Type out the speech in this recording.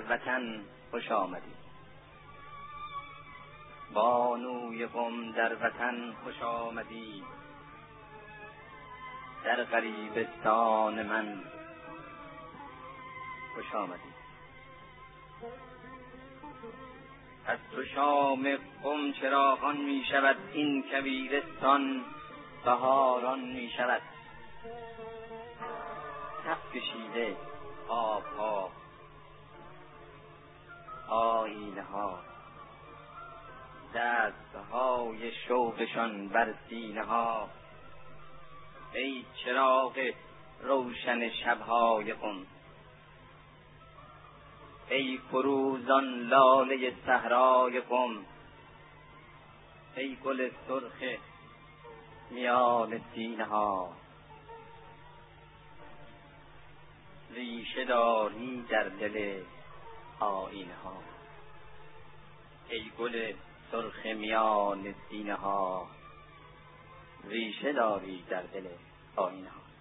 وطن خوش آمدی، بانوی قم در وطن خوش آمدی، در غریبستان من خوش آمدی. از تو شام قم چراغان می شود، این کویرستان بهاران می شود. کف کشیده آبها، آیینه ها، دستهای شوقشان بر سینه ها. ای چراغ روشن شبهای قم، ای فروزان لاله صحرای قم، ای گل سرخ میان سینه ها. ریشه داری در دل آیینه ها، ای گل سرخ میان سینه ها. ریشه داری در دل آیینه ها.